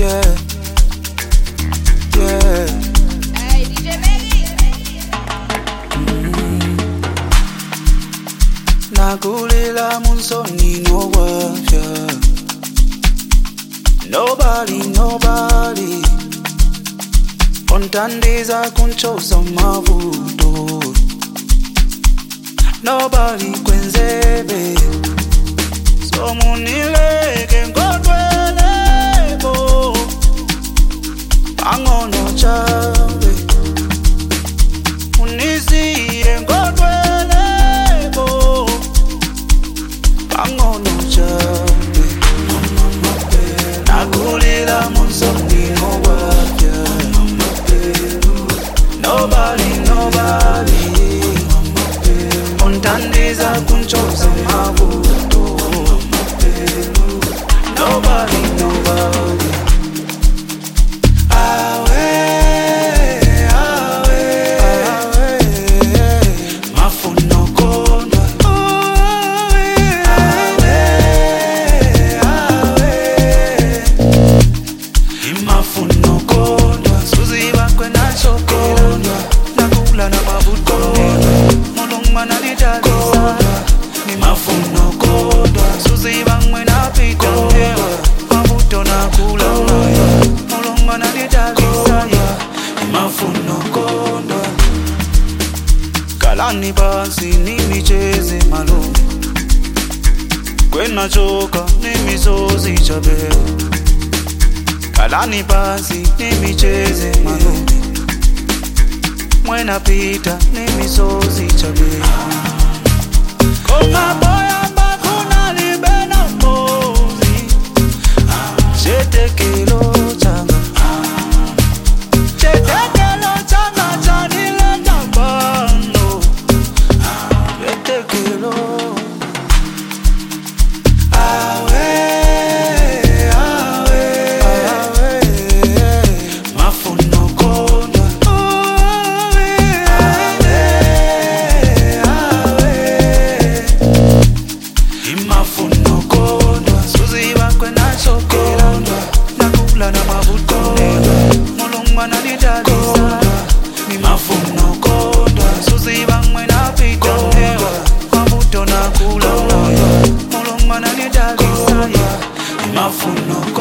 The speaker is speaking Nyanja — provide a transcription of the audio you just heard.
yeah, yeah. Hey, DJ Melly. Nakulela munsoni no wafya. Nobody Ontandiza kunchoza mavuto. Nobody kwenzebe. Somunileke ngodwelebo. Angono chawe. Unisiye ngodwelebo. Angono chawe. Nakulila munsoni no wafya. Nobody Ontandiza kunchoza mavuto. Nobody Awe Mafuno kondwa. Imafuno kondwa. Suzi bakwe na chokondwa. Nakula na mavuto. Mulungwana lidalisa. Imafuno kondwa. Suzi bakwe na pita. Mavuto nakula. Mulungwana lidalisa. Imafuno kondwa. Kalani basi nimicheze malume. Kwena choka nimizozi chabe. Kalani basi nimicheze malume. Mwena pita nimizozi chabe. Koma boya mbakuna libena mbozi. Chetekelo changa. Chetekelo changa chanile tabano. Chetekelo. Mafuno kondwa. Imafuno kondwa. Suzi bakwe na chokondwa. Nakula na mavuto. Mulungwana lidalisa. Imafuno kondwa. Suzi bakwe na pita. Mavuto nakula. Mulungwana lidalisa. Imafuno